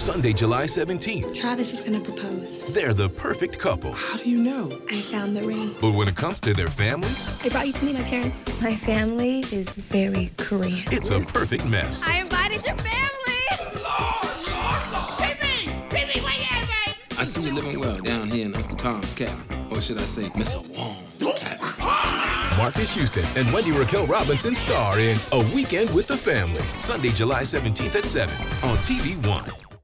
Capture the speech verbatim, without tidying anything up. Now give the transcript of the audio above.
Sunday, July seventeenth. Travis is gonna propose. They're the perfect couple. How do you know? I found the ring. But when it comes to their families, I brought you to meet my parents. My family is very Korean. it's a perfect mess. I invited your family. Lord, Lord, Lord. Pee-Pee! Pee-Pee, where you at, babe? I see you living well down here in Uncle Tom's cabin. Or should I say, Mister Wong's cabin. Marcus Houston and Wendy Raquel Robinson star in A Weekend with the Family. Sunday, July seventeenth at seven on T V One.